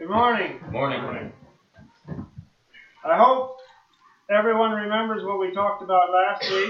Good morning. Morning. I hope everyone remembers what we talked about last week.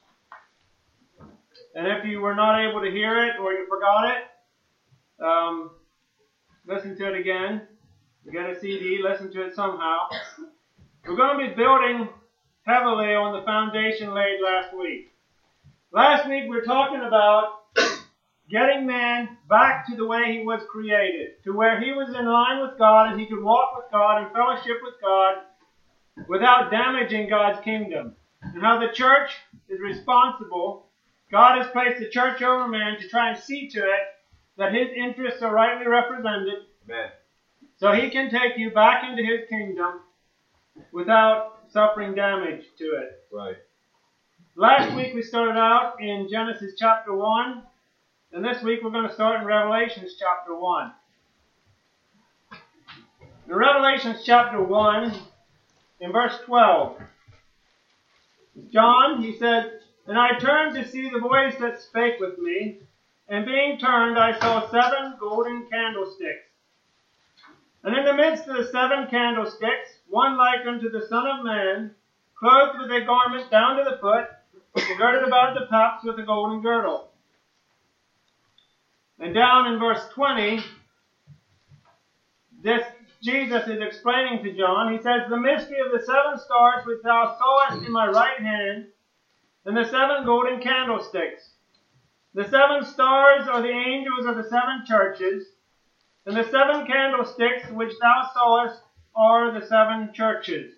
And if you were not able to hear it or you forgot it, listen to it again. Get a CD, listen to it somehow. We're going to be building heavily on the foundation laid last week. Last week we were talking about getting man back to the way he was created, to where he was in line with God and he could walk with God and fellowship with God without damaging God's kingdom. And how the church is responsible. God has placed the church over man to try and see to it that his interests are rightly represented. Amen. So he can take you back into his kingdom without suffering damage to it. Right. Last week we started out in Genesis chapter 1. And this week we're going to start in Revelation chapter 1. In Revelation chapter 1, in verse 12, John, he said, "And I turned to see the voice that spake with me, and being turned I saw 7 golden candlesticks. And in the midst of the 7 candlesticks, one like unto the Son of Man, clothed with a garment down to the foot, and girded about the paps with a golden girdle." And down in verse 20, Jesus is explaining to John. He says, "The mystery of the 7 stars which thou sawest in my right hand, and the 7 golden candlesticks. The 7 stars are the angels of the 7 churches, and the 7 candlesticks which thou sawest are the 7 churches."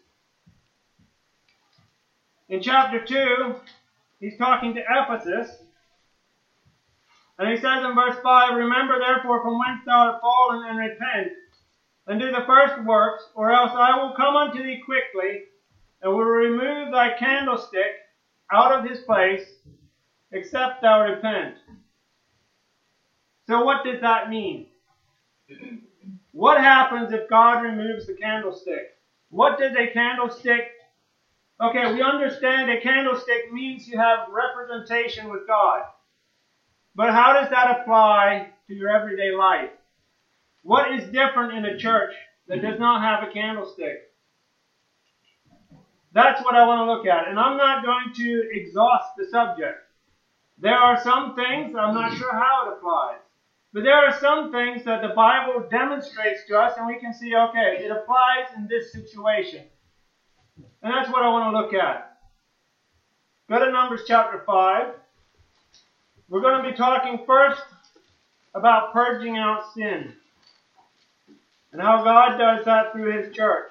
In chapter 2, he's talking to Ephesus. And he says in verse 5, "Remember therefore from whence thou art fallen, and repent, and do the first works, or else I will come unto thee quickly, and will remove thy candlestick out of his place, except thou repent." So what does that mean? What happens if God removes the candlestick? What does a candlestick... Okay, we understand a candlestick means you have representation with God. But how does that apply to your everyday life? What is different in a church that does not have a candlestick? That's what I want to look at. And I'm not going to exhaust the subject. There are some things, I'm not sure how it applies. But there are some things that the Bible demonstrates to us and we can see, okay, it applies in this situation. And that's what I want to look at. Go to Numbers chapter 5. We're going to be talking first about purging out sin and how God does that through His church.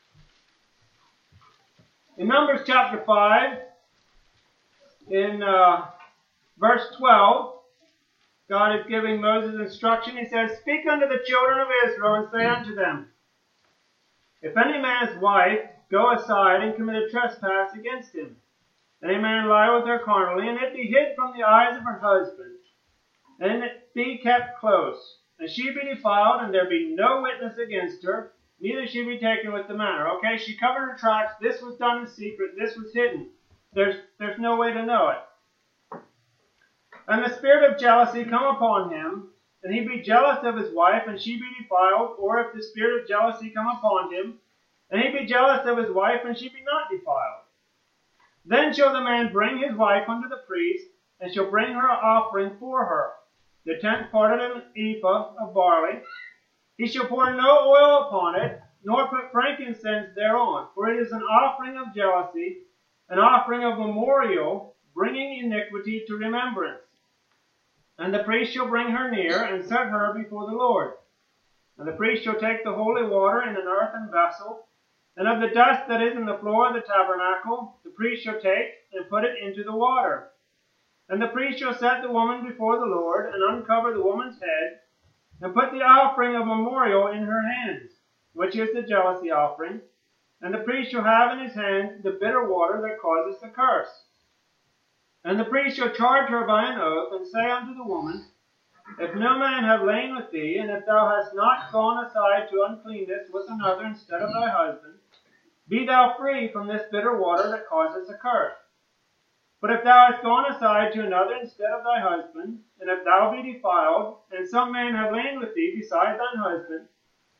In Numbers chapter 5, in verse 12, God is giving Moses instruction. He says, "Speak unto the children of Israel and say unto them, If any man's wife go aside and commit a trespass against him, and a man lie with her carnally, and it be hid from the eyes of her husband, and it be kept close, and she be defiled, and there be no witness against her, neither she be taken with the manner." Okay, she covered her tracks. This was done in secret. This was hidden. There's no way to know it. "And the spirit of jealousy come upon him, and he be jealous of his wife, and she be defiled, or if the spirit of jealousy come upon him, and he be jealous of his wife, and she be not defiled. Then shall the man bring his wife unto the priest, and shall bring her offering for her, the 10th part of an ephah of barley. He shall pour no oil upon it, nor put frankincense thereon, for it is an offering of jealousy, an offering of memorial, bringing iniquity to remembrance. And the priest shall bring her near, and set her before the Lord. And the priest shall take the holy water in an earthen vessel, and of the dust that is in the floor of the tabernacle, the priest shall take and put it into the water. And the priest shall set the woman before the Lord, and uncover the woman's head, and put the offering of memorial in her hands, which is the jealousy offering. And the priest shall have in his hand the bitter water that causes the curse. And the priest shall charge her by an oath, and say unto the woman, If no man have lain with thee, and if thou hast not gone aside to uncleanness with another instead of thy husband, be thou free from this bitter water that causes a curse. But if thou hast gone aside to another instead of thy husband, and if thou be defiled, and some man have lain with thee beside thine husband,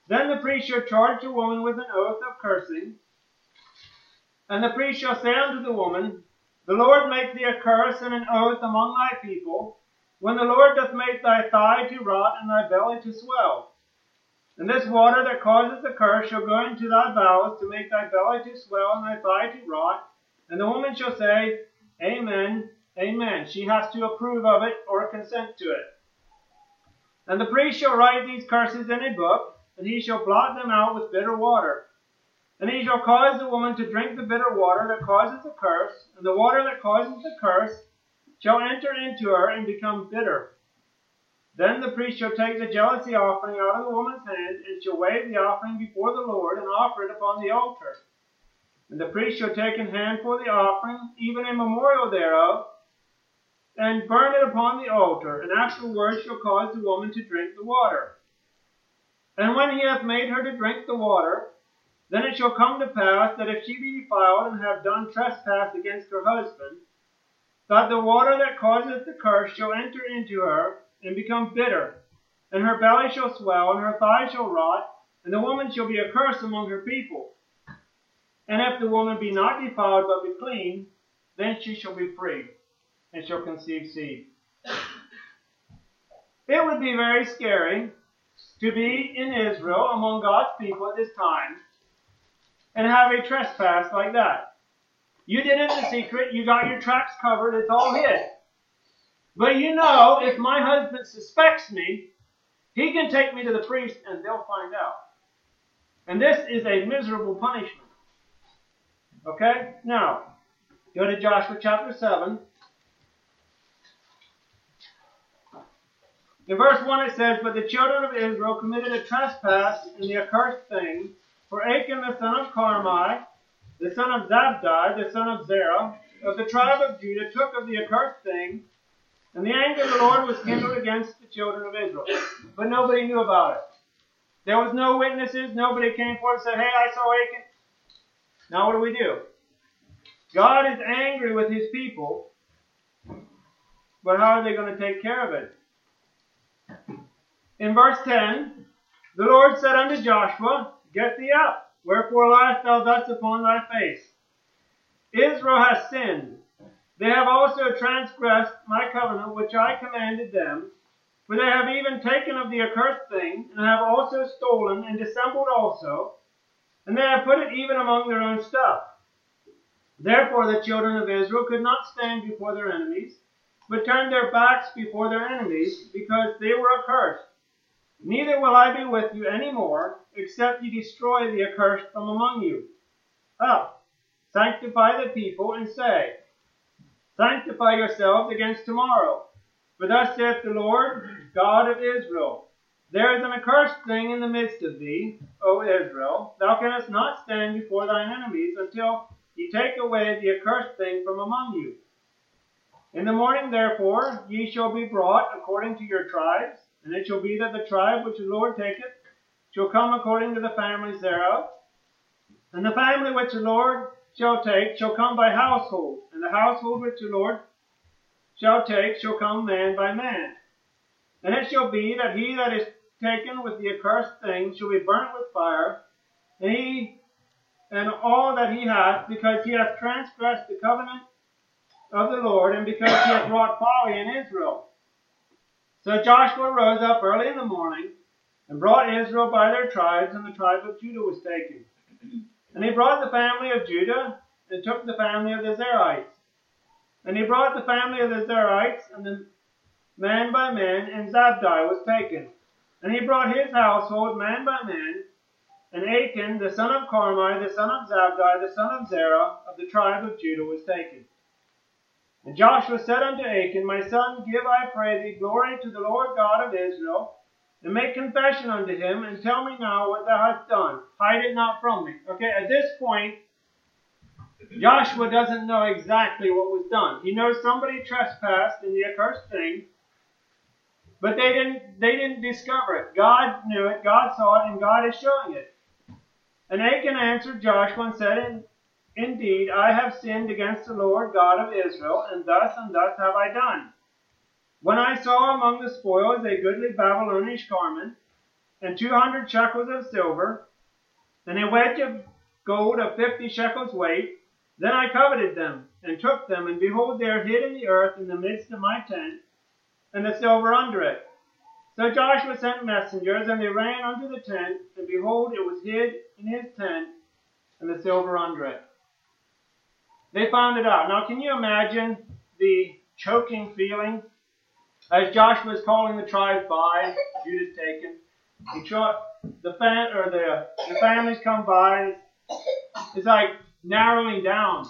Then the priest shall charge the woman with an oath of cursing. And the priest shall say unto the woman, The Lord make thee a curse and an oath among thy people, when the Lord doth make thy thigh to rot and thy belly to swell. And this water that causeth the curse shall go into thy bowels to make thy belly to swell and thy thigh to rot. And the woman shall say, Amen, Amen. She has to approve of it or consent to it. And the priest shall write these curses in a book, and he shall blot them out with bitter water. And he shall cause the woman to drink the bitter water that causes the curse, and the water that causes the curse shall enter into her and become bitter. Then the priest shall take the jealousy offering out of the woman's hand, and shall wave the offering before the Lord, and offer it upon the altar. And the priest shall take in hand for the offering, even a memorial thereof, and burn it upon the altar, and afterwards shall cause the woman to drink the water. And when he hath made her to drink the water, then it shall come to pass that if she be defiled and have done trespass against her husband, that the water that causeth the curse shall enter into her and become bitter, and her belly shall swell, and her thigh shall rot, and the woman shall be a curse among her people. And if the woman be not defiled but be clean, then she shall be free, and shall conceive seed. It would be very scary to be in Israel among God's people at this time and have a trespass like that. You did it in secret, you got your tracks covered, it's all hid. But you know, if my husband suspects me, he can take me to the priest and they'll find out. And this is a miserable punishment. Okay? Now, go to Joshua chapter 7. In verse 1 it says, But the children of Israel committed a trespass in the accursed thing, for Achan the son of Carmi, the son of Zabdi, the son of Zerah, of the tribe of Judah, took of the accursed thing, and the anger of the Lord was kindled against the children of Israel. But nobody knew about it. There was no witnesses. Nobody came forward and said, Hey, I saw Achan. Now what do? God is angry with his people, but how are they going to take care of it? In verse 10, the Lord said unto Joshua, Get thee up, wherefore liest thou thus upon thy face? Israel has sinned. They have also transgressed my covenant which I commanded them, for they have even taken of the accursed thing, and have also stolen and dissembled also, and they have put it even among their own stuff. Therefore the children of Israel could not stand before their enemies, but turned their backs before their enemies, because they were accursed. Neither will I be with you any more, except ye destroy the accursed from among you. Up, sanctify the people, and say, Sanctify yourselves against tomorrow. For thus saith the Lord, God of Israel, There is an accursed thing in the midst of thee, O Israel. Thou canst not stand before thine enemies until ye take away the accursed thing from among you. In the morning, therefore, ye shall be brought according to your tribes, and it shall be that the tribe which the Lord taketh shall come according to the families thereof. And the family which the Lord shall take shall come by household, and the household which the Lord shall take shall come man by man. And it shall be that he that is taken with the accursed thing shall be burnt with fire, and he and all that he hath, because he hath transgressed the covenant of the Lord, and because he hath wrought folly in Israel. So Joshua rose up early in the morning, and brought Israel by their tribes, and the tribe of Judah was taken. And he brought the family of Judah, and took the family of the Zerites. And he brought the family of the Zerites, and the man by man, and Zabdi was taken. And he brought his household man by man, and Achan, the son of Carmi, the son of Zabdi, the son of Zerah, of the tribe of Judah, was taken. And Joshua said unto Achan, My son, give, I pray thee, glory to the Lord God of Israel, and make confession unto him, and tell me now what thou hast done. Hide it not from me. Okay, at this point, Joshua doesn't know exactly what was done. He knows somebody trespassed in the accursed thing, but they didn't discover it. God knew it, God saw it, and God is showing it. And Achan answered Joshua and said, Indeed, I have sinned against the Lord God of Israel, and thus have I done. When I saw among the spoils a goodly Babylonish garment, and 200 shekels of silver, and a wedge of gold of 50 shekels weight. Then I coveted them, and took them, and behold, they are hid in the earth in the midst of my tent, and the silver under it. So Joshua sent messengers, and they ran unto the tent, and behold, it was hid in his tent, and the silver under it. They found it out. Now, can you imagine the choking feeling as Joshua is calling the tribes by? Judah's taken. The families come by. It's like narrowing down.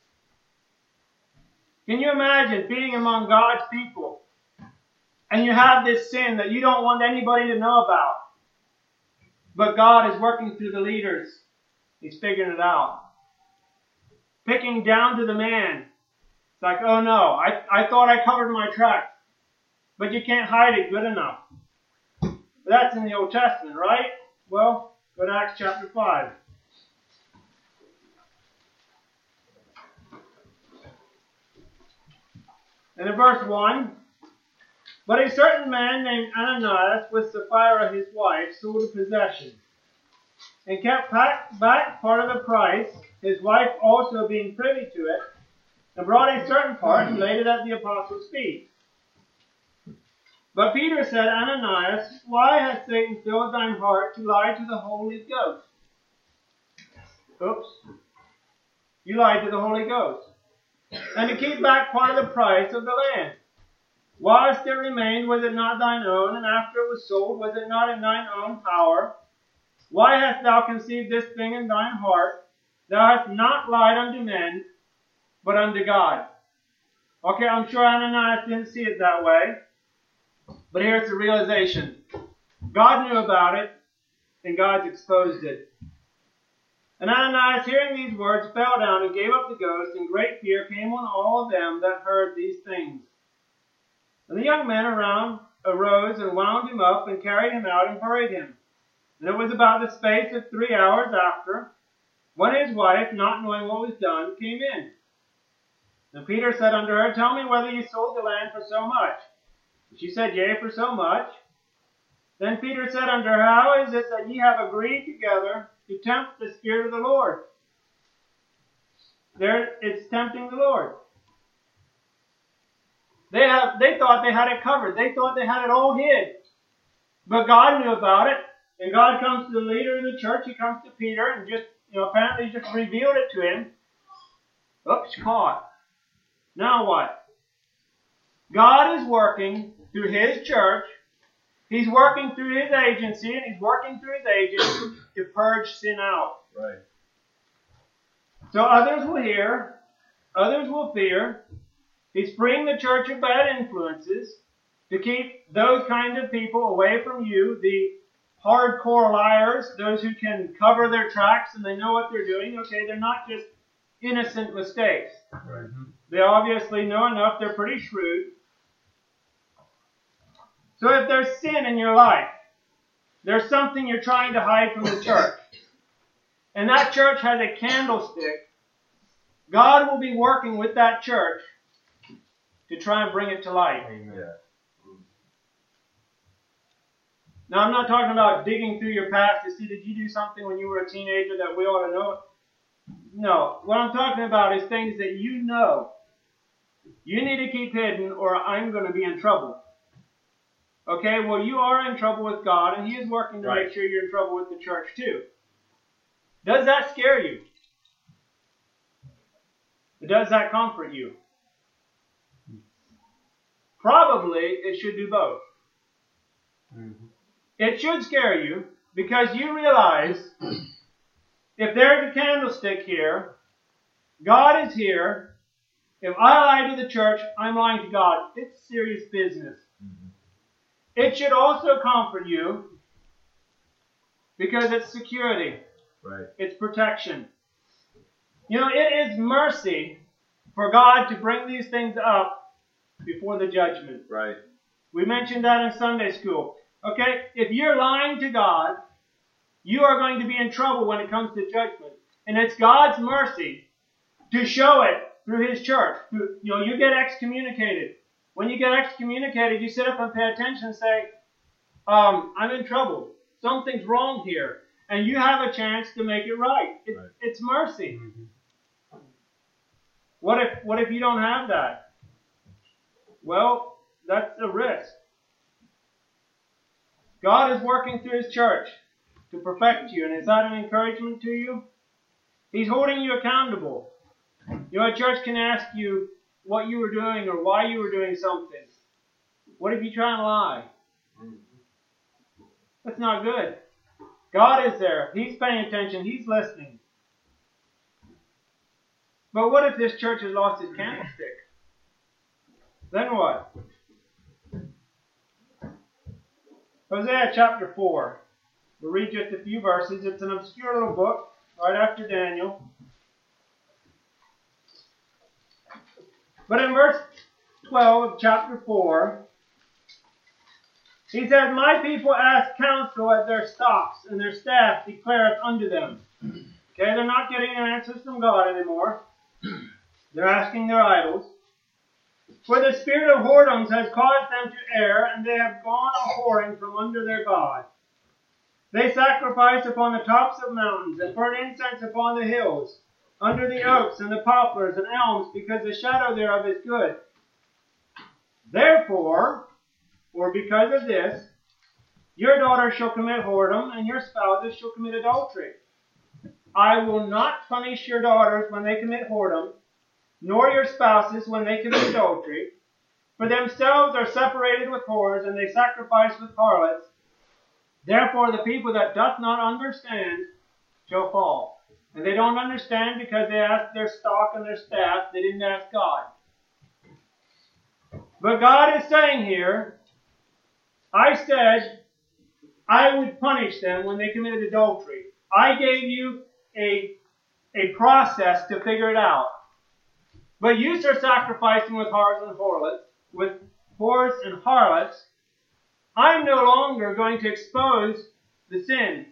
Can you imagine being among God's people and you have this sin that you don't want anybody to know about, but God is working through the leaders. He's figuring it out. Picking down to the man. It's like, oh no, I thought I covered my tracks, but you can't hide it good enough. But that's in the Old Testament, right? Well, go to Acts chapter 5. And in verse 1, but a certain man named Ananias with Sapphira his wife sold a possession, and kept back part of the price, his wife also being privy to it, and brought a certain part and laid it at the apostles' feet. But Peter said, Ananias, why hath Satan filled thine heart to lie to the Holy Ghost? Oops. You lied to the Holy Ghost. And to keep back part of the price of the land. Whilst it remained, was it not thine own? And after it was sold, was it not in thine own power? Why hast thou conceived this thing in thine heart? Thou hast not lied unto men, but unto God. Okay, I'm sure Ananias didn't see it that way. But here's the realization. God knew about it, and God's exposed it. And Ananias, hearing these words, fell down and gave up the ghost, and great fear came on all of them that heard these things. And the young men around arose and wound him up, and carried him out, and hurried him. And it was about the space of 3 hours after, when his wife, not knowing what was done, came in. And Peter said unto her, Tell me whether ye sold the land for so much. And she said, Yea, for so much. Then Peter said unto her, How is it that ye have agreed together to tempt the Spirit of the Lord? There, it's tempting the Lord. They thought they had it covered. They thought they had it all hid. But God knew about it. And God comes to the leader of the church. He comes to Peter and apparently just revealed it to him. Oops, caught. Now what? God is working through His church. He's working through His agency, and He's working through His agents to purge sin out. Right. So others will hear, others will fear. He's freeing the church of bad influences to keep those kind of people away from you, the hardcore liars, those who can cover their tracks and they know what they're doing. Okay, they're not just innocent mistakes. Right. They obviously know enough. They're pretty shrewd. So if there's sin in your life, there's something you're trying to hide from the church, and that church has a candlestick, God will be working with that church to try and bring it to light. Amen. Now, I'm not talking about digging through your past to see, did you do something when you were a teenager that we ought to know? No. What I'm talking about is things that you know you need to keep hidden, or I'm going to be in trouble. Okay, well, you are in trouble with God, and He is working to make sure you're in trouble with the church too. Does that scare you? Or does that comfort you? Probably it should do both. Mm-hmm. It should scare you because you realize if there's a candlestick here, God is here. If I lie to the church, I'm lying to God. It's serious business. Mm-hmm. It should also comfort you because it's security. Right. It's protection. You know, it is mercy for God to bring these things up before the judgment. Right. We mentioned that in Sunday school. Okay? If you're lying to God, you are going to be in trouble when it comes to judgment. And it's God's mercy to show it through His church. You get excommunicated. When you get excommunicated, you sit up and pay attention and say, I'm in trouble. something's wrong here. And you have a chance to make it right. It's mercy. Mm-hmm. What if you don't have that? Well, that's a risk. God is working through His church to perfect you. And is that an encouragement to you? He's holding you accountable. You know, a church can ask you what you were doing or why you were doing something. What if you try and lie? That's not good. God is there. He's paying attention. He's listening. But what if this church has lost its candlestick? Then what? Hosea chapter 4. We'll read just a few verses. It's an obscure little book right after Daniel. But in verse 12 of chapter 4, he says, My people ask counsel at their stocks, and their staff declareth unto them. Okay, they're not getting answers from God anymore. They're asking their idols. For the spirit of whoredoms has caused them to err, and they have gone a-whoring from under their God. They sacrifice upon the tops of mountains, and burn incense upon the hills, under the oaks and the poplars and elms, because the shadow thereof is good. Therefore, or because of this, your daughters shall commit whoredom, and your spouses shall commit adultery. I will not punish your daughters when they commit whoredom, nor your spouses when they commit adultery. For themselves are separated with whores, and they sacrifice with harlots. Therefore the people that doth not understand shall fall. And they don't understand because they asked their stock and their staff. They didn't ask God. But God is saying here, I said I would punish them when they committed adultery. I gave you a process to figure it out. But you start sacrificing with whores and harlots, with whores and harlots. I'm no longer going to expose the sin.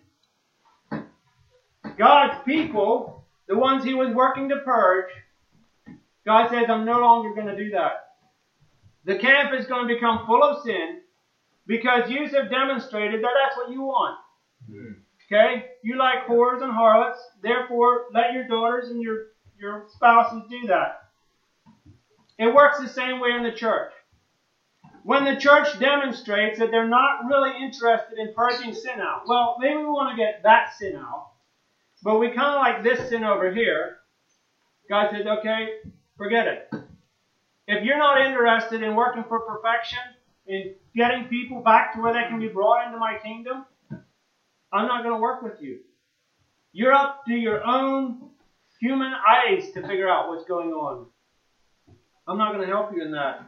God's people, the ones He was working to purge, God says, I'm no longer going to do that. The camp is going to become full of sin because you have demonstrated that that's what you want. Okay? You like whores and harlots, therefore let your daughters and your spouses do that. It works the same way in the church. When the church demonstrates that they're not really interested in purging sin out, well, maybe we want to get that sin out, but we kind of like this sin over here. God says, okay, forget it. If you're not interested in working for perfection, in getting people back to where they can be brought into my kingdom, I'm not going to work with you. You're up to your own human eyes to figure out what's going on. I'm not going to help you in that.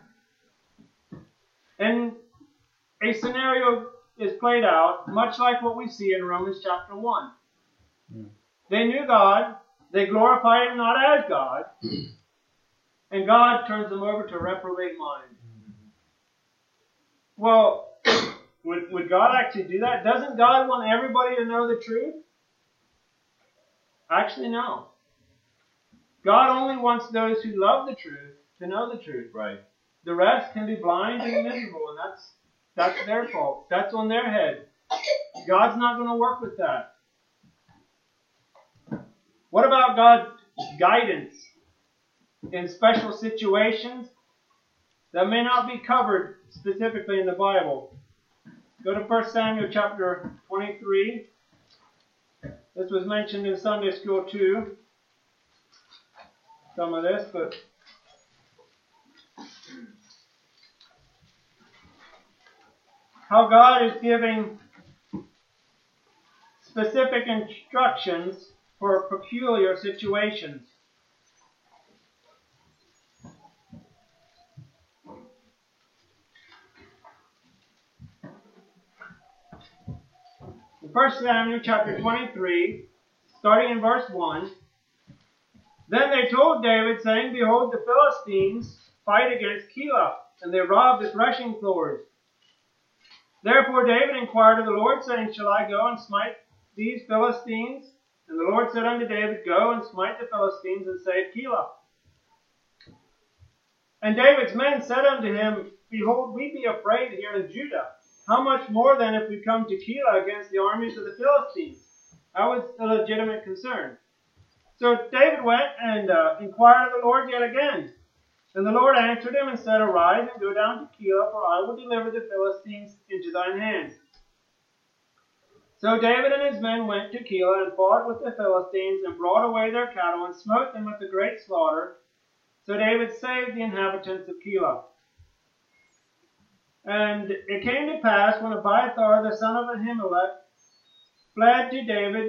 And a scenario is played out much like what we see in Romans chapter 1. They knew God. They glorified Him not as God. And God turns them over to a reprobate mind. Well, would God actually do that? Doesn't God want everybody to know the truth? Actually, no. God only wants those who love the truth to know the truth. Right. The rest can be blind and miserable, and that's their fault. That's on their head. God's not going to work with that. What about God's guidance in special situations that may not be covered specifically in the Bible? Go to 1 Samuel chapter 23. This was mentioned in Sunday school too. Some of this, but how God is giving specific instructions for peculiar situations. In 1 Samuel chapter 23, starting in verse 1, Then they told David, saying, Behold, the Philistines fight against Keilah, and they rob the threshing floors. Therefore David inquired of the Lord, saying, Shall I go and smite these Philistines? And the Lord said unto David, Go and smite the Philistines, and save Keilah. And David's men said unto him, Behold, we be afraid here in Judah, how much more then if we come to Keilah against the armies of the Philistines? That was a legitimate concern. So David went and inquired of the Lord yet again. And the Lord answered him and said, Arise and go down to Keilah, for I will deliver the Philistines into thine hand. So David and his men went to Keilah and fought with the Philistines and brought away their cattle and smote them with a great slaughter. So David saved the inhabitants of Keilah. And it came to pass when Abiathar the son of Ahimelech fled to David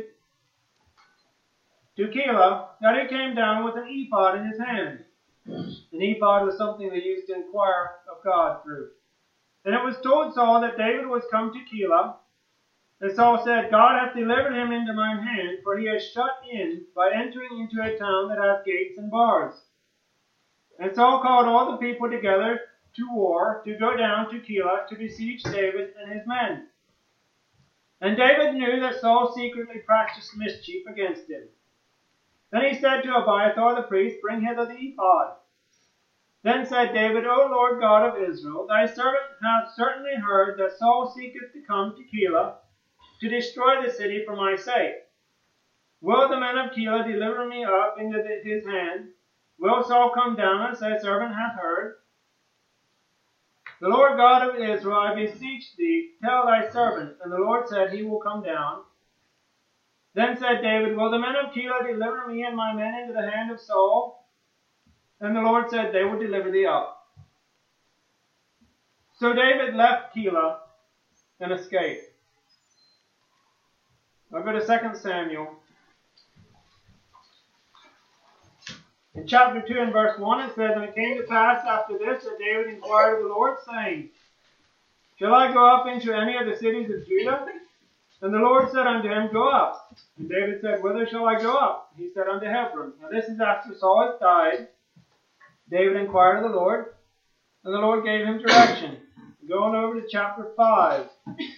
to Keilah, that he came down with an ephod in his hand. An ephod was something they used to inquire of God through. And it was told Saul that David was come to Keilah. And Saul said, God hath delivered him into mine hand, for he has shut in by entering into a town that hath gates and bars. And Saul called all the people together to war, to go down to Keilah, to besiege David and his men. And David knew that Saul secretly practiced mischief against him. Then he said to Abiathar the priest, Bring hither the ephod. Then said David, O Lord God of Israel, thy servant hath certainly heard that Saul seeketh to come to Keilah, to destroy the city for my sake. Will the men of Keilah deliver me up into his hand? Will Saul come down as thy servant hath heard? The Lord God of Israel, I beseech thee, tell thy servant. And the Lord said, He will come down. Then said David, Will the men of Keilah deliver me and my men into the hand of Saul? And the Lord said, They will deliver thee up. So David left Keilah and escaped. I'll go to 2 Samuel. In chapter 2 and verse 1 it says, And it came to pass after this that David inquired of the Lord, saying, Shall I go up into any of the cities of Judah? And the Lord said unto him, Go up. And David said, Whither shall I go up? He said, Unto Hebron. Now this is after Saul has died. David inquired of the Lord, and the Lord gave him direction. Going over to chapter 5.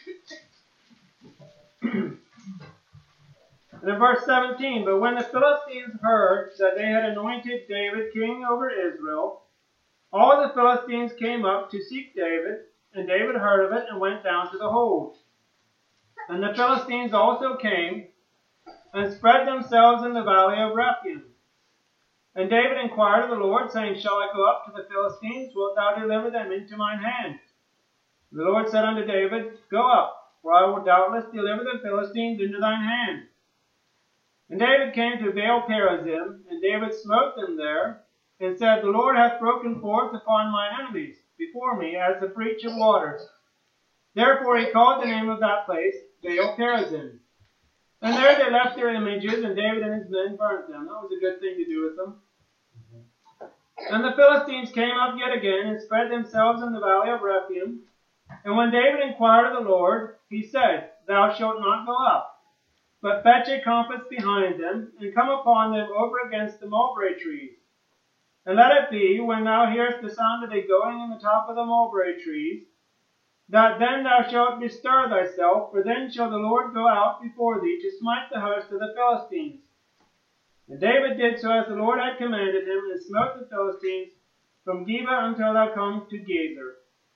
And in verse 17, But when the Philistines heard that they had anointed David king over Israel, all the Philistines came up to seek David, and David heard of it and went down to the hold. And the Philistines also came and spread themselves in the valley of Rephaim. And David inquired of the Lord, saying, Shall I go up to the Philistines? Wilt thou deliver them into mine hand? The Lord said unto David, Go up, for I will doubtless deliver the Philistines into thine hand. And David came to Baal-perazim, and David smote them there, and said, The Lord hath broken forth upon mine enemies before me as the breach of waters. Therefore he called the name of that place Baal-perazim. And there they left their images, and David and his men burnt them. That was a good thing to do with them. And the Philistines came up yet again, and spread themselves in the valley of Rephaim. And when David inquired of the Lord, he said, Thou shalt not go up, but fetch a compass behind them, and come upon them over against the mulberry trees. And let it be, when thou hearest the sound of a going in the top of the mulberry trees, that then thou shalt bestir thyself, for then shall the Lord go out before thee to smite the host of the Philistines. And David did so as the Lord had commanded him, and smote the Philistines from Geba until thou come to Gezer.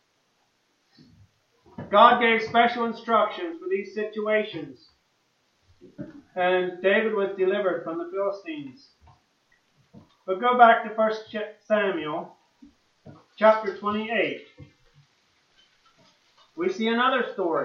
God gave special instructions for these situations, and David was delivered from the Philistines. But go back to 1 Samuel, chapter 28. We see another story.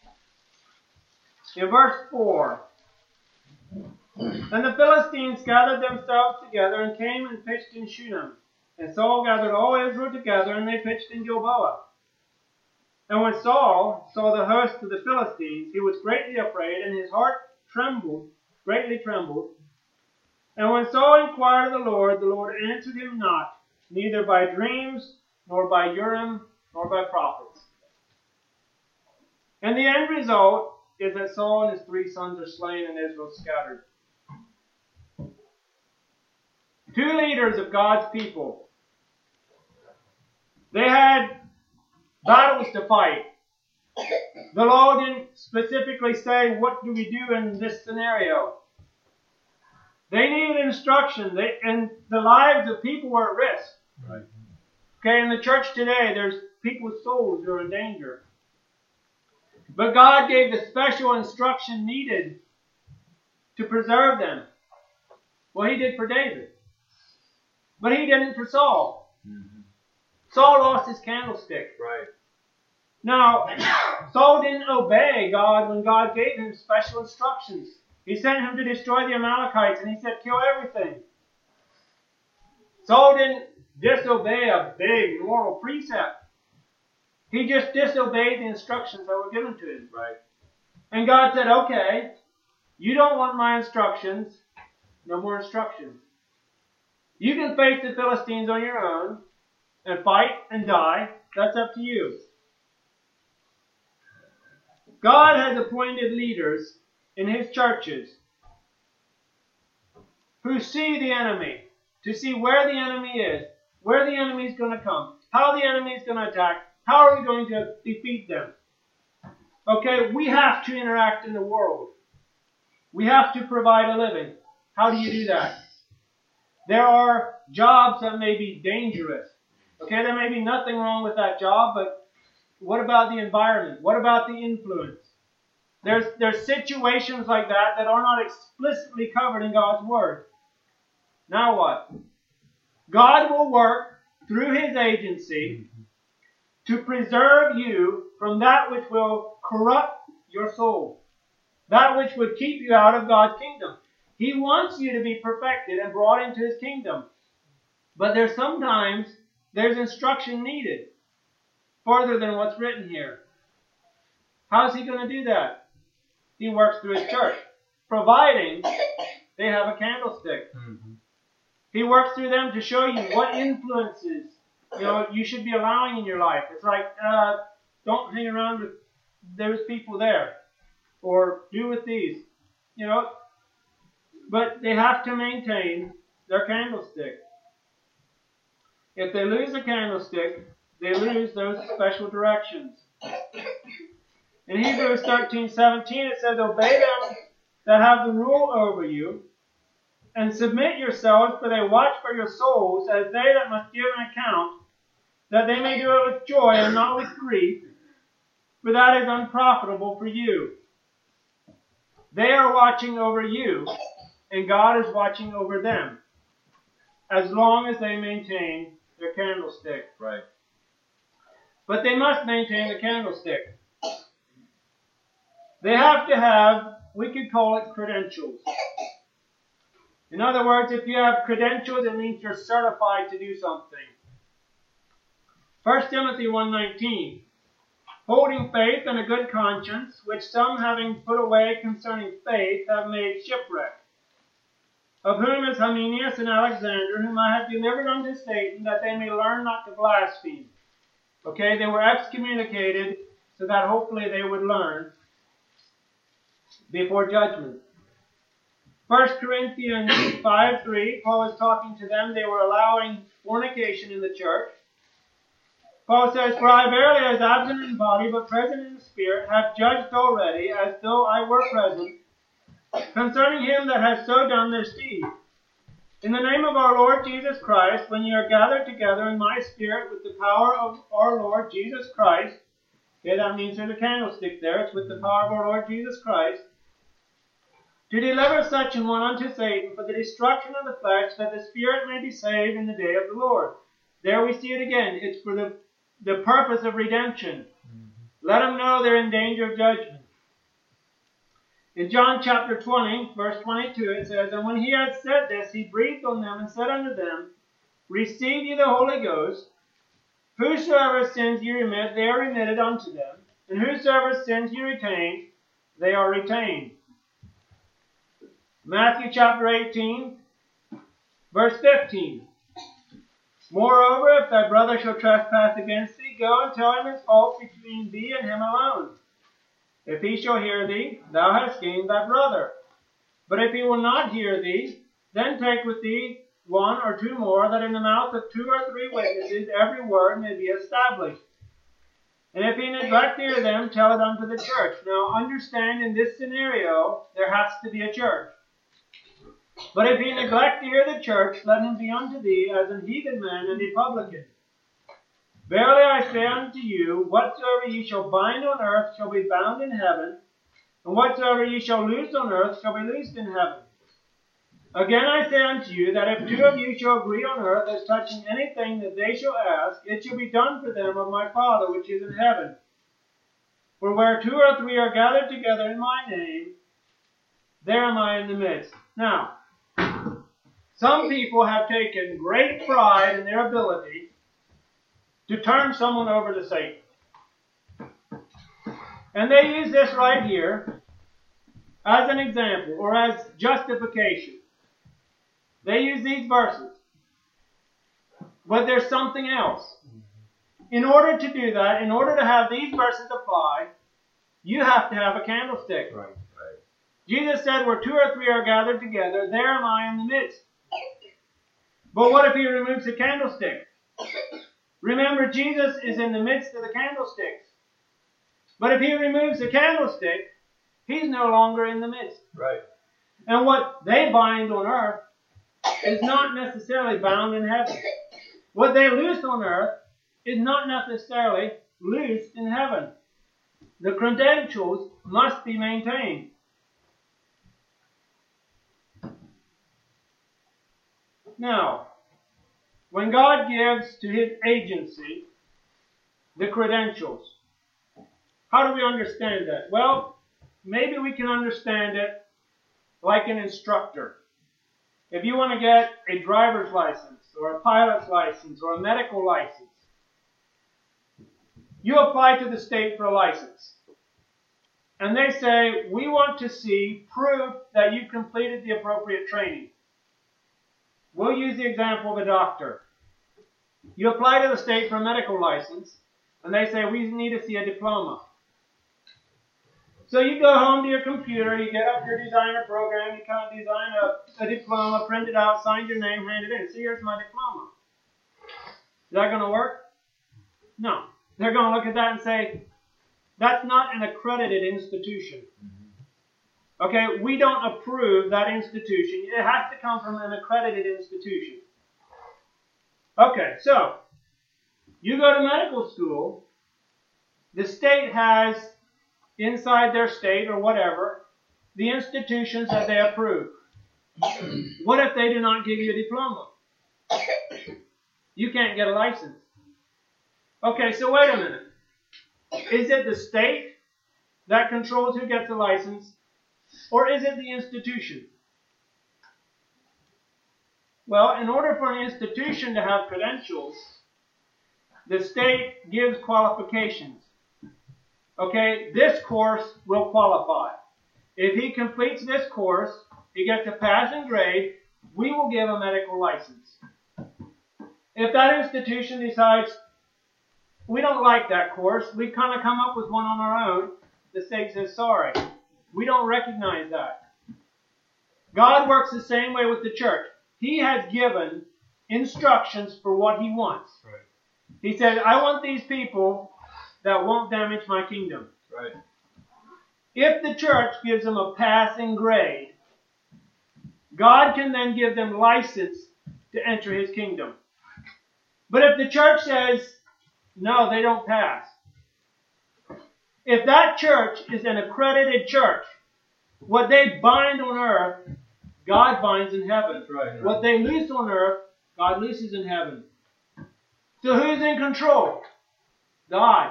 In verse 4, And the Philistines gathered themselves together and came and pitched in Shunem. And Saul gathered all Israel together, and they pitched in Gilboa. And when Saul saw the host of the Philistines, he was greatly afraid, and his heart greatly trembled. And when Saul inquired of the Lord answered him not, neither by dreams, nor by Urim, nor by prophets. And the end result is that Saul and his 3 sons are slain and Israel scattered. 2 leaders of God's people. They had battles to fight. The law didn't specifically say, what do we do in this scenario? They needed instruction, and the lives of people were at risk. Right. Okay, in the church today, there's people's souls who are in danger. But God gave the special instruction needed to preserve them. Well, he did for David. But he didn't for Saul. Mm-hmm. Saul lost his candlestick. Right. Now, Saul didn't obey God when God gave him special instructions. He sent him to destroy the Amalekites, and he said, kill everything. Saul didn't disobey a big moral precept. He just disobeyed the instructions that were given to him. Right. And God said, okay, you don't want my instructions, no more instructions. You can face the Philistines on your own and fight and die. That's up to you. God has appointed leaders in his churches who see the enemy, to see where the enemy is, where the enemy is going to come, how the enemy is going to attack, how are we going to defeat them. Okay, we have to interact in the world. We have to provide a living. How do you do that? There are jobs that may be dangerous. Okay, there may be nothing wrong with that job, but what about the environment? What about the influence? There's situations like that are not explicitly covered in God's Word. Now what? God will work through his agency to preserve you from that which will corrupt your soul, that which would keep you out of God's kingdom. He wants you to be perfected and brought into his kingdom. But sometimes there's instruction needed further than what's written here. How's he going to do that? He works through his church, providing they have a candlestick. Mm-hmm. He works through them to show you what influences you should be allowing in your life. It's like, don't hang around with those people there, or do with these, But they have to maintain their candlestick. If they lose the candlestick, they lose those special directions. In Hebrews 13:17 it says, obey them that have the rule over you, and submit yourselves, for they watch for your souls, as they that must give an account, that they may do it with joy and not with grief, for that is unprofitable for you. They are watching over you, and God is watching over them, as long as they maintain their candlestick. Right. But they must maintain the candlestick. They have to have, we could call it credentials. In other words, if you have credentials, it means you're certified to do something. 1 Timothy 1:19, holding faith and a good conscience, which some having put away concerning faith have made shipwreck, of whom is Hymenaeus and Alexander, whom I have delivered unto Satan, that they may learn not to blaspheme. Okay, they were excommunicated so that hopefully they would learn before judgment. 1 Corinthians 5:3, Paul is talking to them. They were allowing fornication in the church. Paul says, for I verily, as absent in body, but present in the spirit, have judged already, as though I were present, concerning him that has so done this deed. In the name of our Lord Jesus Christ, when ye are gathered together in my spirit with the power of our Lord Jesus Christ, okay, that means there's a candlestick there, it's with the power of our Lord Jesus Christ, to deliver such an one unto Satan for the destruction of the flesh, that the spirit may be saved in the day of the Lord. There we see it again. It's for the purpose of redemption. Mm-hmm. Let them know they're in danger of judgment. In John chapter 20, verse 22, it says, and when he had said this, he breathed on them and said unto them, receive ye the Holy Ghost. Whosoever sins ye remit, they are remitted unto them. And whosoever sins ye retain, they are retained. Matthew chapter 18, verse 15. Moreover, if thy brother shall trespass against thee, go and tell him his fault between thee and him alone. If he shall hear thee, thou hast gained thy brother. But if he will not hear thee, then take with thee one or two more, that in the mouth of 2 or 3 witnesses every word may be established. And if he neglect to hear them, tell it unto the church. Now understand, in this scenario, there has to be a church. But if he neglect to hear the church, let him be unto thee as an heathen man and a publican. Verily I say unto you, whatsoever ye shall bind on earth shall be bound in heaven, and whatsoever ye shall loose on earth shall be loosed in heaven. Again I say unto you, that if two of you shall agree on earth as touching anything that they shall ask, it shall be done for them of my Father which is in heaven. For where two or three are gathered together in my name, there am I in the midst. Now, some people have taken great pride in their ability to turn someone over to Satan. And they use this right here as an example or as justification. They use these verses. But there's something else. In order to do that, in order to have these verses apply, you have to have a candlestick. Right. Jesus said, where two or three are gathered together, there am I in the midst. But what if he removes the candlestick? Remember, Jesus is in the midst of the candlesticks. But if he removes the candlestick, he's no longer in the midst. Right. And what they bind on earth is not necessarily bound in heaven. What they loose on earth is not necessarily loosed in heaven. The credentials must be maintained. Now, when God gives to his agency the credentials, how do we understand that? Well, maybe we can understand it like an instructor. If you want to get a driver's license or a pilot's license or a medical license, you apply to the state for a license. And they say, we want to see proof that you completed the appropriate training. We'll use the example of a doctor. You apply to the state for a medical license, and they say, we need to see a diploma. So you go home to your computer, you get up your designer program, you kind of design a diploma, print it out, sign your name, hand it in. See, here's my diploma. Is that going to work? No. They're going to look at that and say, that's not an accredited institution. Okay, we don't approve that institution. It has to come from an accredited institution. Okay, so you go to medical school. The state has, inside their state or whatever, the institutions that they approve. What if they do not give you a diploma? You can't get a license. Okay, so wait a minute. Is it the state that controls who gets a license? Or is it the institution? Well, in order for an institution to have credentials, the state gives qualifications. Okay, this course will qualify. If he completes this course, he gets a passing grade, we will give a medical license. If that institution decides, we don't like that course, we kind of come up with one on our own, the state says, sorry. We don't recognize that. God works the same way with the church. He has given instructions for what he wants. Right. He said, I want these people that won't damage my kingdom. Right. If the church gives them a passing grade, God can then give them license to enter his kingdom. But if the church says, no, they don't pass. If that church is an accredited church, what they bind on earth, God binds in heaven. Right. What they loose on earth, God looses in heaven. So who's in control? God.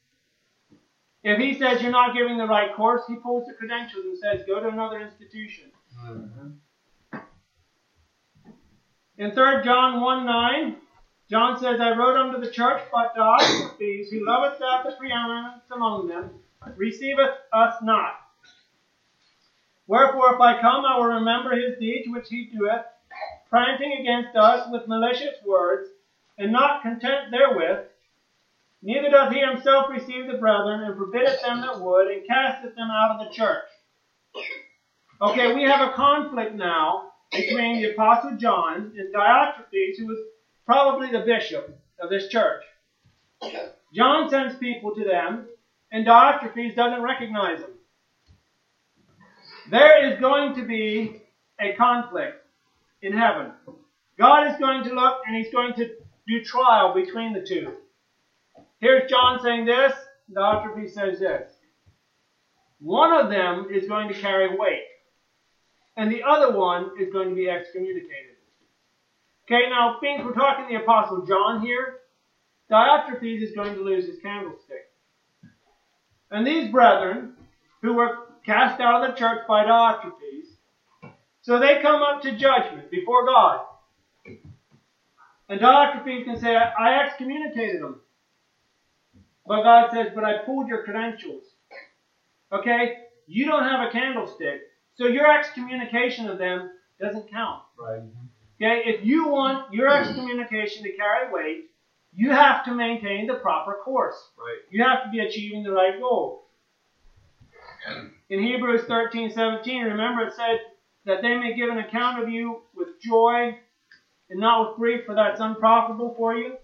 If he says you're not giving the right course, he pulls the credentials and says, go to another institution. Mm-hmm. In 3 John 1:9, John says, I wrote unto the church, but Diotrephes, who loveth to have the preeminence among them, receiveth us not. Wherefore, if I come, I will remember his deeds which he doeth, prating against us with malicious words, and not content therewith, neither doth he himself receive the brethren, and forbiddeth them that would, and casteth them out of the church. Okay, we have a conflict now between the Apostle John and Diotrephes, who was probably the bishop of this church. John sends people to them, and Diotrephes doesn't recognize them. There is going to be a conflict in heaven. God is going to look, and he's going to do trial between the two. here's John saying this, Diotrephes says this. One of them is going to carry weight, and the other one is going to be excommunicated. Okay, now, being we're talking the Apostle John here, Diotrephes is going to lose his candlestick. And these brethren, who were cast out of the church by Diotrephes, so they come up to judgment before God. And Diotrephes can say, I excommunicated them. But God says, but I pulled your credentials. Okay? You don't have a candlestick, so your excommunication of them doesn't count. Right. Okay? If you want your excommunication to carry weight, you have to maintain the proper course. Right. You have to be achieving the right goal. In Hebrews 13:17, remember it said that they may give an account of you with joy and not with grief, for that's unprofitable for you.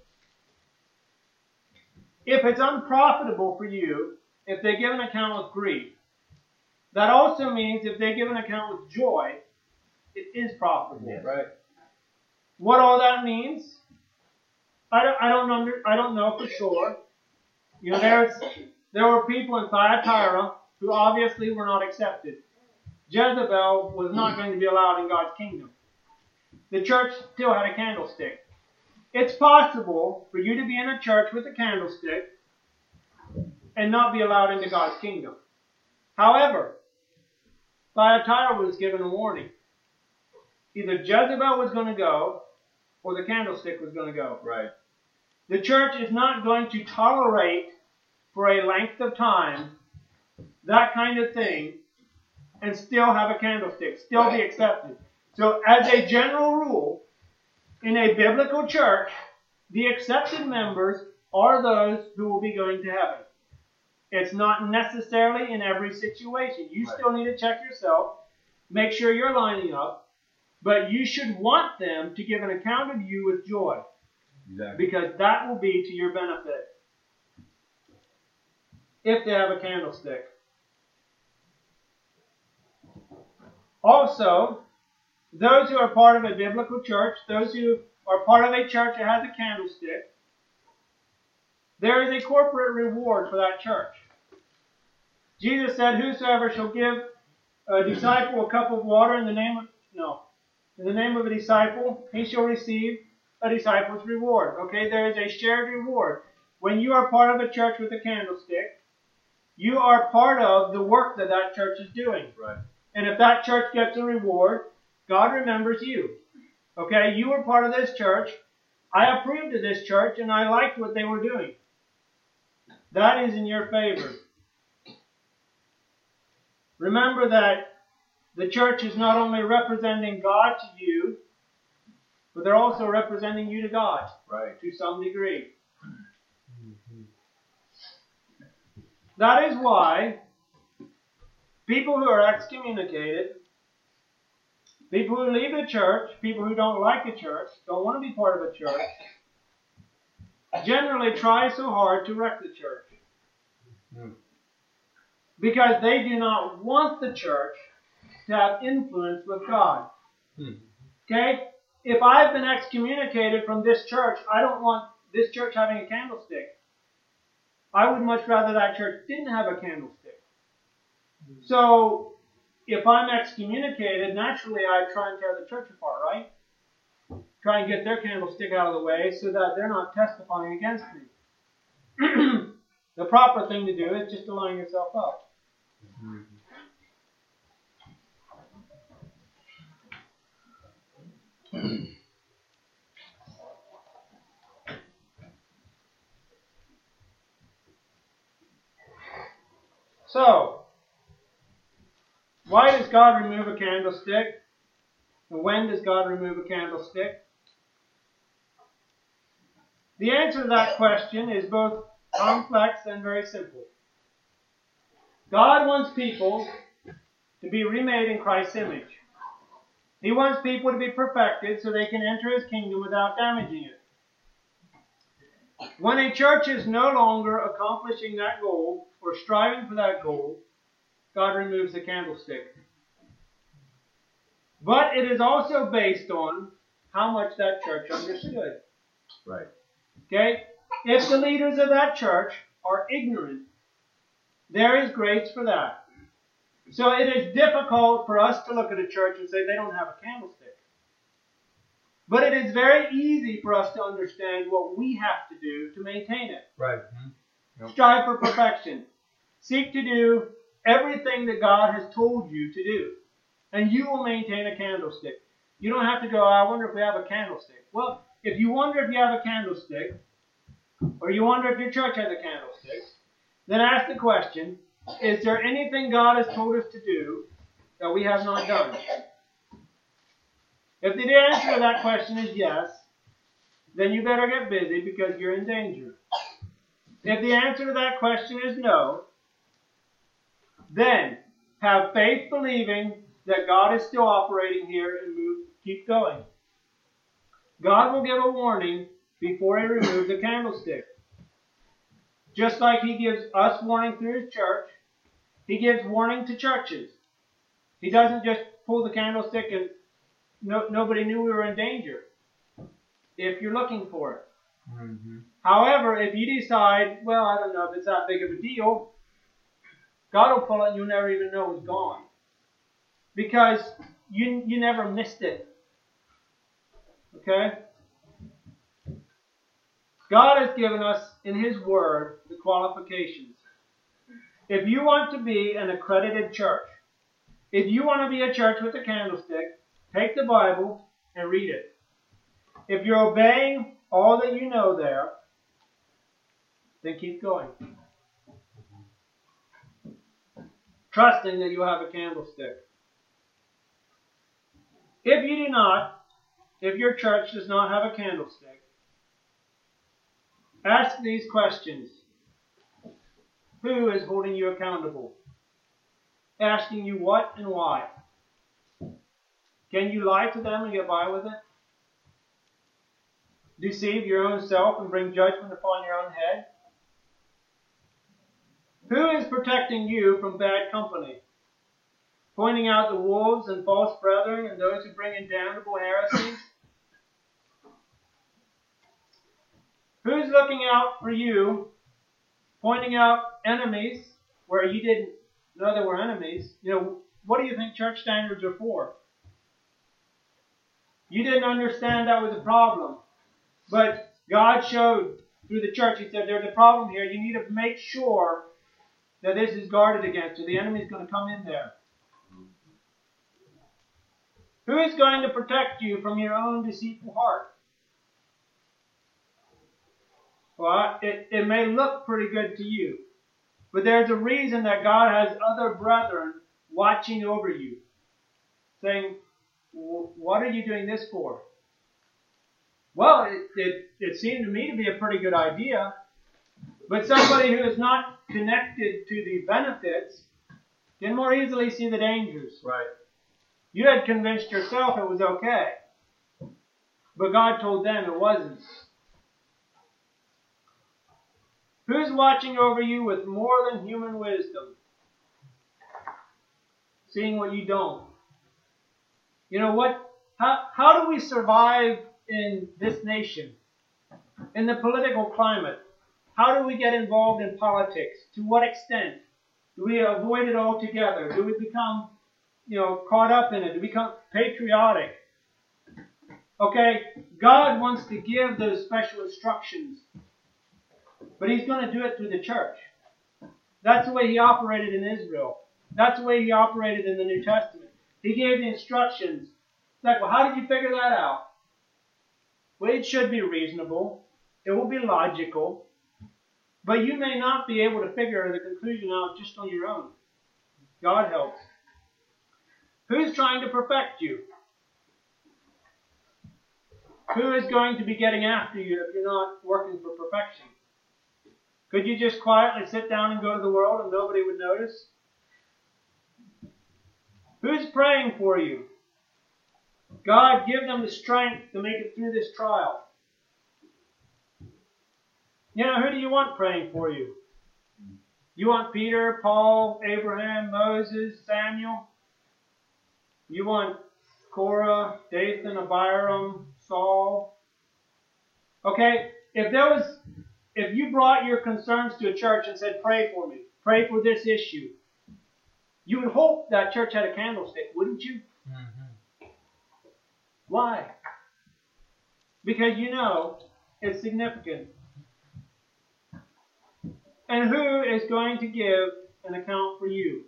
If it's unprofitable for you, if they give an account with grief, that also means if they give an account with joy, it is profitable. Yes. Right. What all that means, I don't know for sure. You know, there were people in Thyatira who obviously were not accepted. Jezebel was not going to be allowed in God's kingdom. The church still had a candlestick. It's possible for you to be in a church with a candlestick and not be allowed into God's kingdom. However, Thyatira was given a warning. Either Jezebel was going to go or the candlestick was going to go. Right. The church is not going to tolerate for a length of time that kind of thing and still have a candlestick, still be accepted. So as a general rule, in a biblical church, the accepted members are those who will be going to heaven. It's not necessarily in every situation. You still need to check yourself, make sure you're lining up, but you should want them to give an account of you with joy. Exactly. Because that will be to your benefit. If they have a candlestick. Also, those who are part of a biblical church, those who are part of a church that has a candlestick, there is a corporate reward for that church. Jesus said, whosoever shall give a disciple a cup of water in the name of a disciple, he shall receive a disciple's reward. Okay, there is a shared reward. When you are part of a church with a candlestick, you are part of the work that that church is doing. Right. And if that church gets a reward, God remembers you. Okay, you were part of this church. I approved of this church and I liked what they were doing. That is in your favor. Remember that the church is not only representing God to you, but they're also representing you to God. Right. To some degree. That is why people who are excommunicated, people who leave the church, people who don't like the church, don't want to be part of a church, generally try so hard to wreck the church. Because they do not want the church to have influence with God. Okay? If I've been excommunicated from this church, I don't want this church having a candlestick. I would much rather that church didn't have a candlestick. So, if I'm excommunicated, naturally I try and tear the church apart, right? Try and get their candlestick out of the way so that they're not testifying against me. The proper thing to do is just to line yourself up. So, why does God remove a candlestick? And when does God remove a candlestick? The answer to that question is both complex and very simple. God wants people to be remade in Christ's image. He wants people to be perfected so they can enter His kingdom without damaging it. When a church is no longer accomplishing that goal or striving for that goal, God removes the candlestick. But it is also based on how much that church understood. Right. Okay? If the leaders of that church are ignorant, there is grace for that. So it is difficult for us to look at a church and say they don't have a candlestick. But it is very easy for us to understand what we have to do to maintain it. Right. Yep. Strive for perfection. Seek to do everything that God has told you to do. And you will maintain a candlestick. You don't have to go, I wonder if we have a candlestick. Well, if you wonder if you have a candlestick, or you wonder if your church has a candlestick, then ask the question, is there anything God has told us to do that we have not done? If the answer to that question is yes, then you better get busy because you're in danger. If the answer to that question is no, then have faith believing that God is still operating here and keep going. God will give a warning before He removes the candlestick. Just like He gives us warning through His church, He gives warning to churches. He doesn't just pull the candlestick and nobody knew we were in danger if you're looking for it. Mm-hmm. However, if you decide, well, I don't know if it's that big of a deal, God will pull it and you'll never even know it's gone. Because you never missed it. Okay? God has given us in His Word the qualifications. If you want to be an accredited church, if you want to be a church with a candlestick, take the Bible and read it. If you're obeying all that you know there, then keep going. Trusting that you have a candlestick. If you do not, if your church does not have a candlestick, ask these questions. Who is holding you accountable? Asking you what and why? Can you lie to them and get by with it? Deceive your own self and bring judgment upon your own head? Who is protecting you from bad company? Pointing out the wolves and false brethren and those who bring in damnable heresies? Who's looking out for you, pointing out enemies where you didn't know there were enemies? What do you think church standards are for? You didn't understand that was a problem. But God showed through the church, He said, there's a problem here. You need to make sure that this is guarded against, or the enemy is going to come in there. Who is going to protect you from your own deceitful heart? Well, it may look pretty good to you, but there's a reason that God has other brethren watching over you, saying, what are you doing this for? Well, it seemed to me to be a pretty good idea, but somebody who is not connected to the benefits can more easily see the dangers. Right. You had convinced yourself it was okay, but God told them it wasn't. Who's watching over you with more than human wisdom? Seeing what you don't. You know what? How do we survive in this nation? In the political climate? How do we get involved in politics? To what extent? Do we avoid it altogether? Do we become, caught up in it? Do we become patriotic? Okay, God wants to give those special instructions. But He's going to do it through the church. That's the way He operated in Israel. That's the way He operated in the New Testament. He gave the instructions. It's like, well, how did you figure that out? Well, it should be reasonable. It will be logical. But you may not be able to figure the conclusion out just on your own. God helps. Who's trying to perfect you? Who is going to be getting after you if you're not working for perfection? Could you just quietly sit down and go to the world and nobody would notice? Who's praying for you? God, give them the strength to make it through this trial. Who do you want praying for you? You want Peter, Paul, Abraham, Moses, Samuel? You want Korah, Dathan, Abiram, Saul? Okay, if there was if you brought your concerns to a church and said, pray for me, pray for this issue, you would hope that church had a candlestick, wouldn't you? Mm-hmm. Why? Because you know it's significant. And who is going to give an account for you?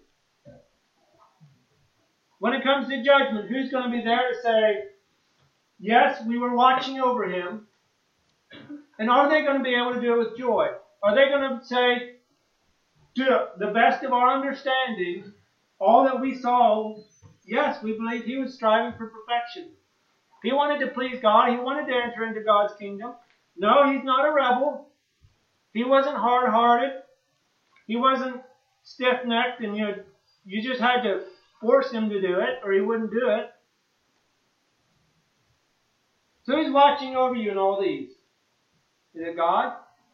When it comes to judgment, who's going to be there to say, yes, we were watching over him? And are they going to be able to do it with joy? Are they going to say, to the best of our understanding, all that we saw, yes, we believe he was striving for perfection. He wanted to please God. He wanted to enter into God's kingdom. No, he's not a rebel. He wasn't hard-hearted. He wasn't stiff-necked and you just had to force him to do it or he wouldn't do it. So he's watching over you in all these. Is it God?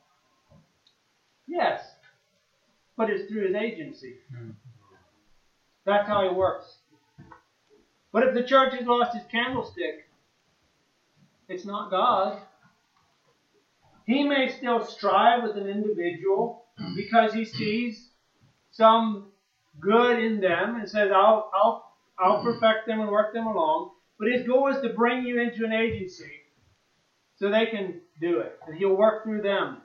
Yes. But it's through his agency. That's how he works. But if the church has lost his candlestick, it's not God. He may still strive with an individual because he sees some good in them and says, I'll perfect them and work them along. But his goal is to bring you into an agency so they can do it. And he'll work through them.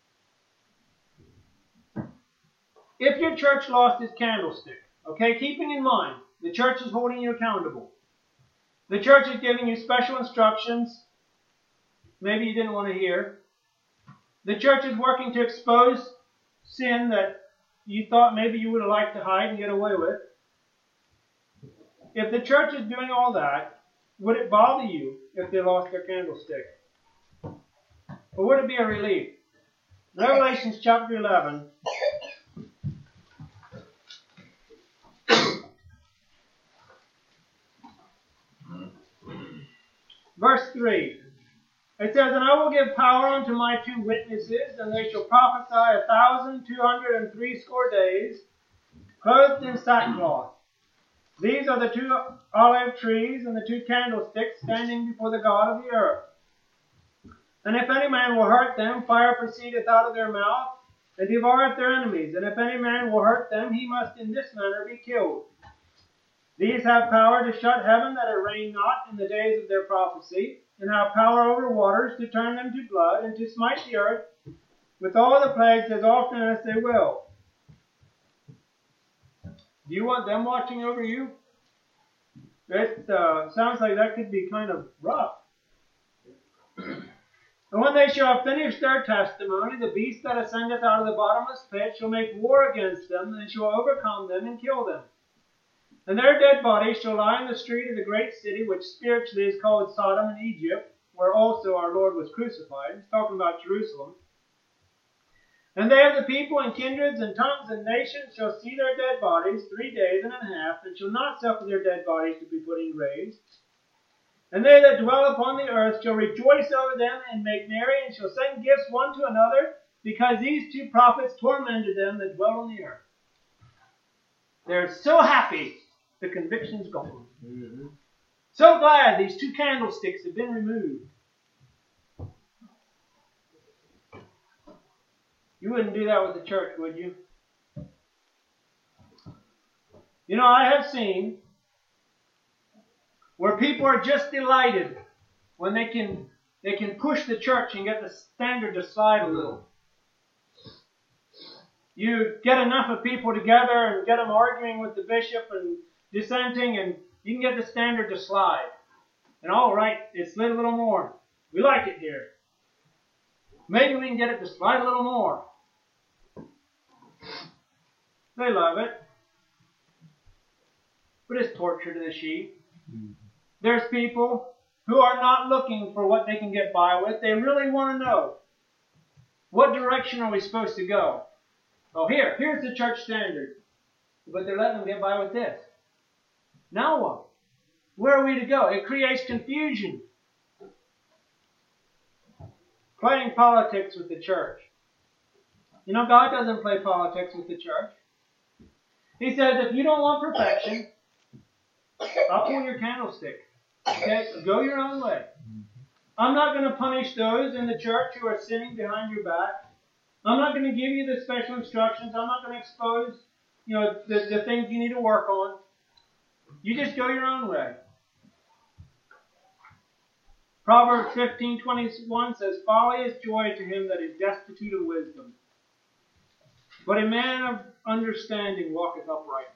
If your church lost its candlestick, okay, keeping in mind, the church is holding you accountable. The church is giving you special instructions maybe you didn't want to hear. The church is working to expose sin that you thought maybe you would have liked to hide and get away with. If the church is doing all that, would it bother you if they lost their candlestick? Or would it be a relief? Revelation chapter 11. Verse 3. It says, and I will give power unto my 2 witnesses, and they shall prophesy 1,260 days, clothed in sackcloth. These are the 2 olive trees and the 2 candlesticks standing before the God of the earth. And if any man will hurt them, fire proceedeth out of their mouth, and devoureth their enemies. And if any man will hurt them, he must in this manner be killed. These have power to shut heaven that it rain not in the days of their prophecy, and have power over waters to turn them to blood, and to smite the earth with all the plagues as often as they will. Do you want them watching over you? It sounds like that could be kind of rough. And when they shall have finished their testimony, the beast that ascendeth out of the bottomless pit shall make war against them, and shall overcome them and kill them. And their dead bodies shall lie in the street of the great city, which spiritually is called Sodom and Egypt, where also our Lord was crucified. He's talking about Jerusalem. And they of the people and kindreds and tongues and nations shall see their dead bodies 3 days and a half, and shall not suffer their dead bodies to be put in graves. And they that dwell upon the earth shall rejoice over them and make merry, and shall send gifts one to another, because these 2 prophets tormented them that dwell on the earth. They're so happy the conviction's gone. Mm-hmm. So glad these 2 candlesticks have been removed. You wouldn't do that with the church, would you? You know, I have seen where people are just delighted when they can push the church and get the standard to slide a little. You get enough of people together and get them arguing with the bishop and dissenting, and you can get the standard to slide. And all right, it slid a little more. We like it here. Maybe we can get it to slide a little more. They love it. But it's torture to the sheep. Mm-hmm. There's people who are not looking for what they can get by with. They really want to know, what direction are we supposed to go? Oh, here's the church standard. But they're letting them get by with this. Now what? Where are we to go? It creates confusion. Playing politics with the church. You know, God doesn't play politics with the church. He says, if you don't want perfection, I'll pull your candlestick. Okay? Go your own way. I'm not going to punish those in the church who are sinning behind your back. I'm not going to give you the special instructions. I'm not going to expose, the things you need to work on. You just go your own way. Proverbs 15:21 says, "Folly is joy to him that is destitute of wisdom, but a man of understanding walketh uprightly."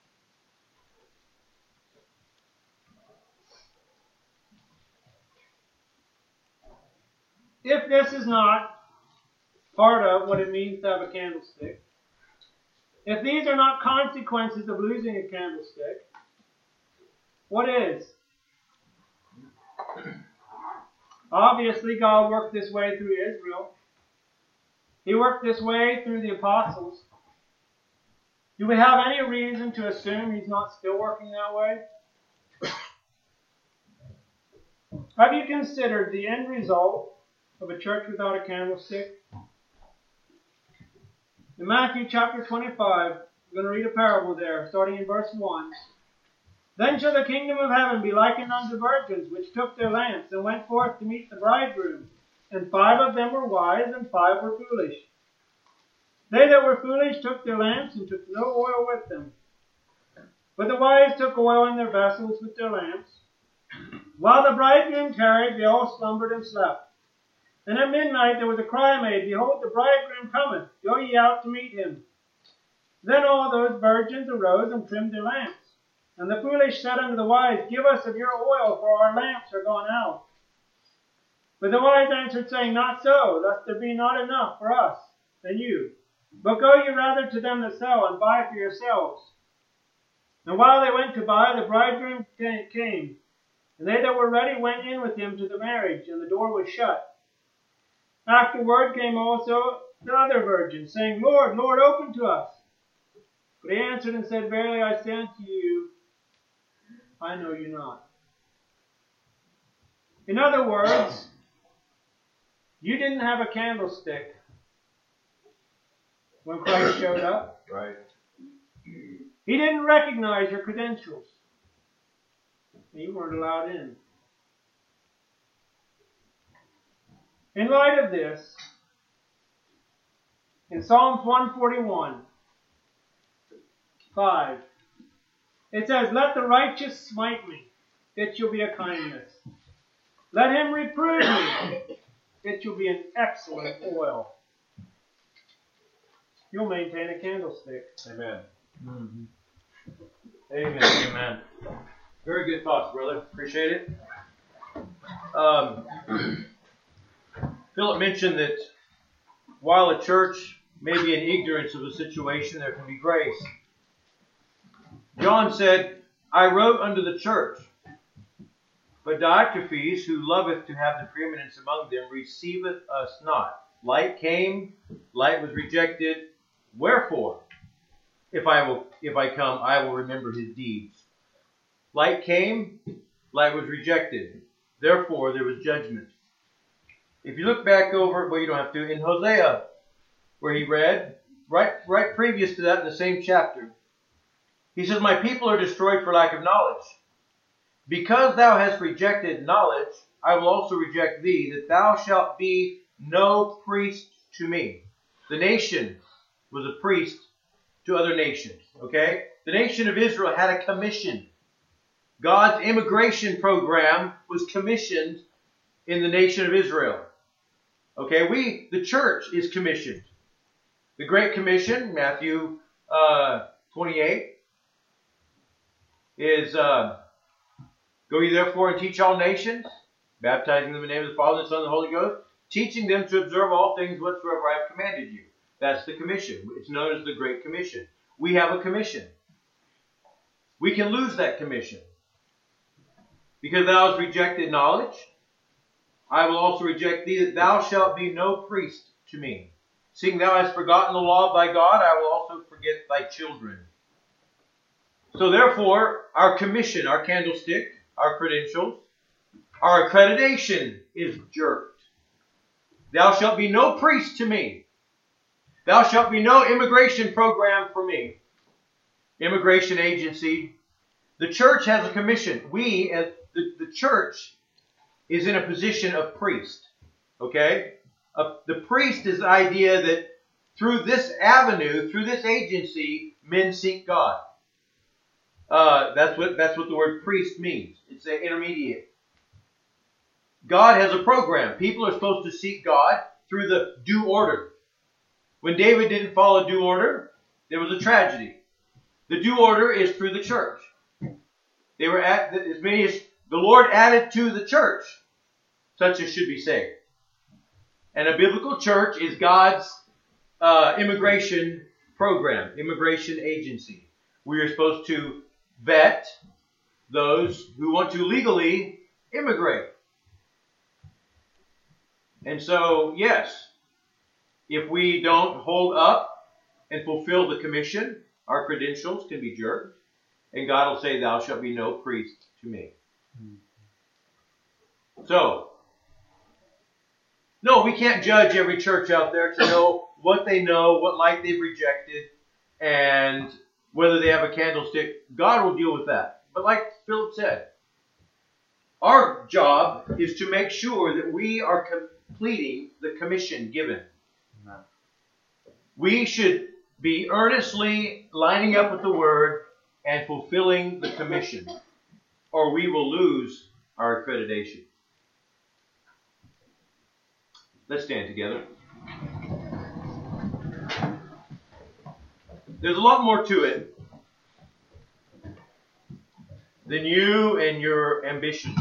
If this is not part of what it means to have a candlestick, if these are not consequences of losing a candlestick, what is? Obviously, God worked this way through Israel. He worked this way through the apostles. Do we have any reason to assume He's not still working that way? Have you considered the end result of a church without a candlestick? In Matthew chapter 25, we're going to read a parable there, starting in verse 1. "Then shall the kingdom of heaven be likened unto virgins, which took their lamps, and went forth to meet the bridegroom. And 5 of them were wise, and 5 were foolish. They that were foolish took their lamps, and took no oil with them. But the wise took oil in their vessels with their lamps. While the bridegroom tarried, they all slumbered and slept. And at midnight there was a cry made, Behold, the bridegroom cometh, go ye out to meet him. Then all those virgins arose and trimmed their lamps. And the foolish said unto the wise, Give us of your oil, for our lamps are gone out. But the wise answered, saying, Not so, lest there be not enough for us and you. But go ye rather to them that sell, and buy for yourselves. And while they went to buy, the bridegroom came. And they that were ready went in with him to the marriage, and the door was shut. Afterward came also the other virgins, saying, Lord, Lord, open to us. But he answered and said, Verily I say unto you, I know you not. In other words, you didn't have a candlestick when Christ showed up. Right. He didn't recognize your credentials. And you weren't allowed in. In light of this, in Psalms 141, 5, it says, Let the righteous smite me, it shall be a kindness. Let him reprove me, it shall be an excellent oil. You'll maintain a candlestick. Amen. Mm-hmm. Amen. Amen. Very good thoughts, brother. Appreciate it. Philip mentioned that while a church may be in ignorance of a situation, there can be grace. John said, I wrote unto the church, but Diotrephes, who loveth to have the preeminence among them, receiveth us not. Light came, light was rejected. Wherefore, if I come, I will remember his deeds. Light came, light was rejected. Therefore, there was judgment. If you look back over, well, you don't have to, in Hosea, where he read, right previous to that in the same chapter, he says, My people are destroyed for lack of knowledge. Because thou hast rejected knowledge, I will also reject thee, that thou shalt be no priest to me. The nation was a priest to other nations. Okay? The nation of Israel had a commission. God's immigration program was commissioned in the nation of Israel. Okay, the church is commissioned. The Great Commission, Matthew 28, is Go ye therefore and teach all nations, baptizing them in the name of the Father, the Son, and the Holy Ghost, teaching them to observe all things whatsoever I have commanded you. That's the commission. It's known as the Great Commission. We have a commission. We can lose that commission. Because thou hast rejected knowledge, I will also reject thee, that thou shalt be no priest to me. Seeing thou hast forgotten the law of thy God, I will also forget thy children. So therefore, our commission, our candlestick, our credentials, our accreditation is jerked. Thou shalt be no priest to me. Thou shalt be no immigration program for me. Immigration agency. The church has a commission. We, as the church, is in a position of priest. Okay? The priest is the idea that through this avenue, through this agency, men seek God. That's what the word priest means. It's an intermediate. God has a program. People are supposed to seek God through the due order. When David didn't follow due order, there was a tragedy. The due order is through the church. They were as many as the Lord added to the church, such as should be saved. And a biblical church is God's immigration program, immigration agency. We are supposed to vet those who want to legally immigrate. And so, yes, if we don't hold up and fulfill the commission, our credentials can be jerked, and God will say, "Thou shalt be no priest to me." So, no, we can't judge every church out there to know, what light they've rejected, and whether they have a candlestick. God will deal with that. But like Philip said, our job is to make sure that we are completing the commission given. Amen. We should be earnestly lining up with the Word and fulfilling the commission, or we will lose our accreditation. Let's stand together. There's a lot more to it than you and your ambitions.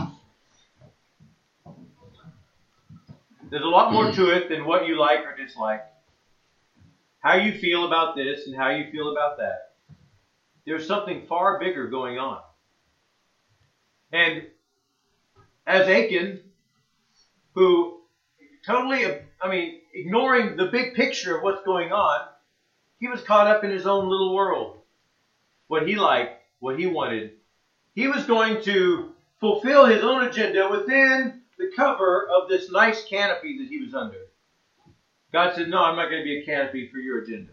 There's a lot more to it than what you like or dislike. How you feel about this and how you feel about that. There's something far bigger going on. And as Achan, who totally, ignoring the big picture of what's going on, he was caught up in his own little world. What he liked, what he wanted. He was going to fulfill his own agenda within the cover of this nice canopy that he was under. God said, "No, I'm not going to be a canopy for your agenda."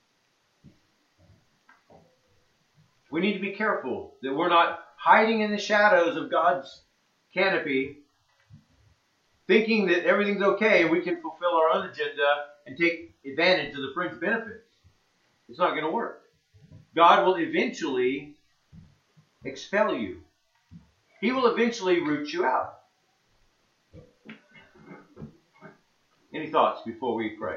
We need to be careful that we're not hiding in the shadows of God's canopy, thinking that everything's okay and we can fulfill our own agenda and take advantage of the fringe benefits. It's not going to work. God will eventually expel you. He will eventually root you out. Any thoughts before we pray?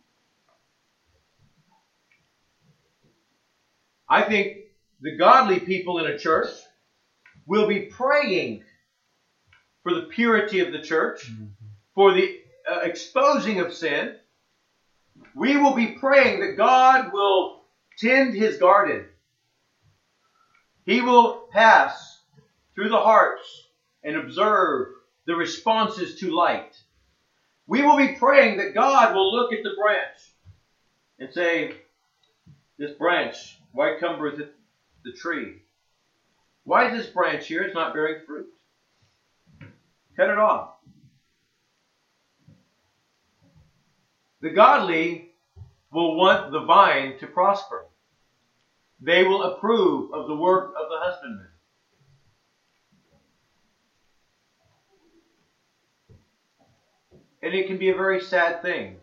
I think the godly people in a church will be praying for the purity of the church, for the exposing of sin. We will be praying that God will tend His garden. He will pass through the hearts and observe the responses to light. We will be praying that God will look at the branch and say, "This branch, why cumbereth it the tree? Why is this branch here? It's not bearing fruit. Cut it off." The godly will want the vine to prosper. They will approve of the work of the husbandman. And it can be a very sad thing.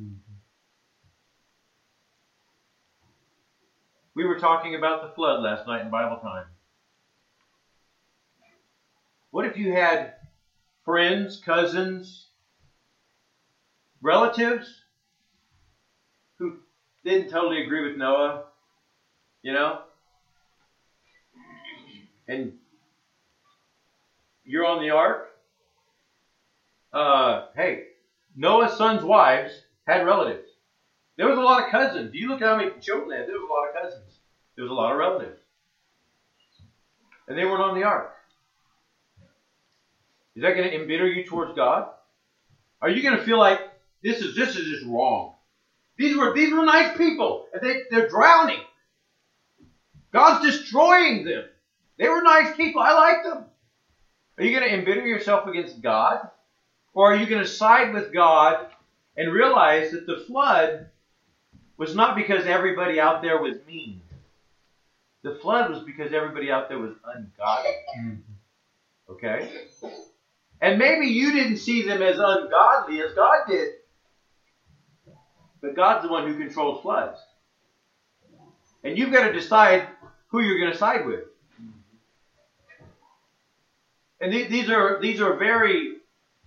We were talking about the flood last night in Bible time. What if you had friends, cousins, relatives who didn't totally agree with Noah, and you're on the ark? Hey, Noah's sons' wives had relatives. There was a lot of cousins. You look at how many children they had. There was a lot of cousins. There was a lot of relatives. And they weren't on the ark. Is that going to embitter you towards God? Are you going to feel like this is just wrong? These were nice people, and they're drowning. God's destroying them. They were nice people. I like them. Are you going to embitter yourself against God? Or are you going to side with God and realize that the flood was not because everybody out there was mean. The flood was because everybody out there was ungodly. Okay? And maybe you didn't see them as ungodly as God did. But God's the one who controls floods. And you've got to decide who you're going to side with. And these are very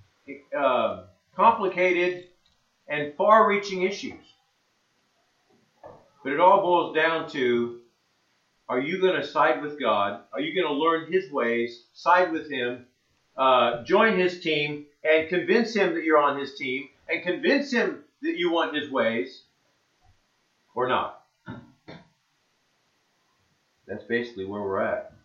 complicated and far-reaching issues. But it all boils down to, are you going to side with God? Are you going to learn His ways, side with Him, join His team, and convince Him that you're on His team, and convince Him that you want His ways, or not? That's basically where we're at.